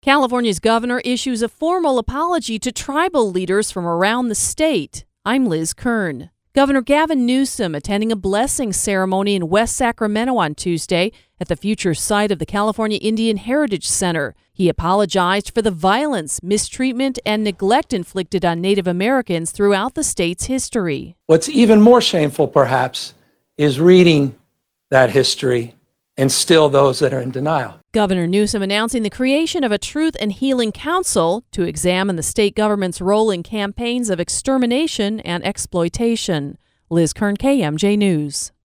California's governor issues a formal apology to tribal leaders from around the state. I'm Liz Kern. Governor Gavin Newsom attending a blessing ceremony in West Sacramento on Tuesday at the future site of the California Indian Heritage Center. He apologized for the violence, mistreatment, and neglect inflicted on Native Americans throughout the state's history. What's even more shameful, perhaps, is reading that history and still those that are in denial. Governor Newsom announcing the creation of a Truth and Healing Council to examine the state government's role in campaigns of extermination and exploitation. Liz Kern, KMJ News.